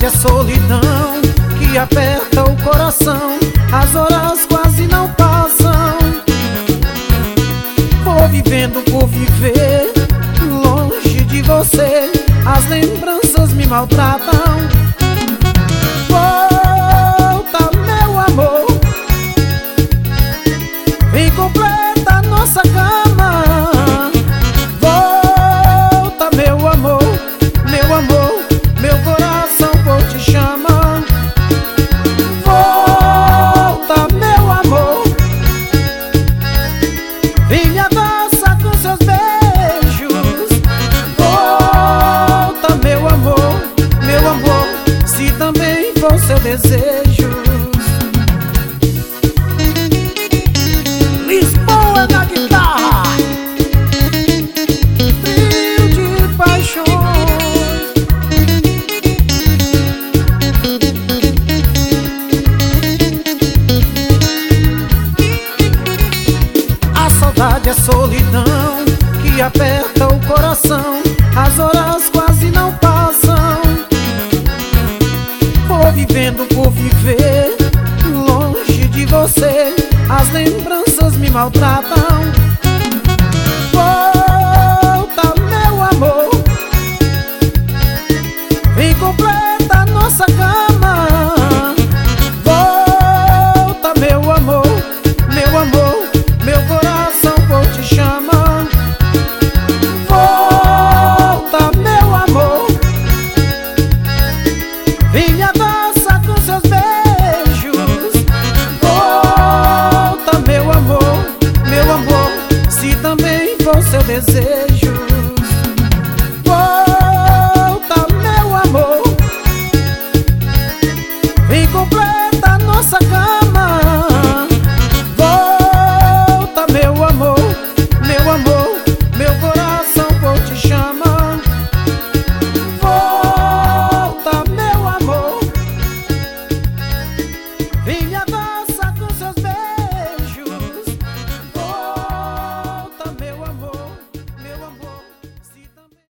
saudade, a solidão que aperta o coração. As horas quase não passam. Vou vivendo por viver longe de você. As lembranças me maltratam. Volta, meu amor, vem completa a nossa cama. Volta, meu amor, meu amor, meu coração por te chama. Volta, meu amor, vem me abraçar com seus beijos. Volta, meu amor, se também for seu desejo. Lisboa na guitarra, trio de paixões. A saudade, a solidão que aperta o coração. As horas quase não passam. Vou vivendo por viver longe de você. As lembranças me maltratam. Volta, meu amor, vem completa a nossa cama. Volta, meu amor, meu coração por te chama. Volta, meu amor, vem me abraçar com seus beijos. Volta, meu amor, se também for seu desejo.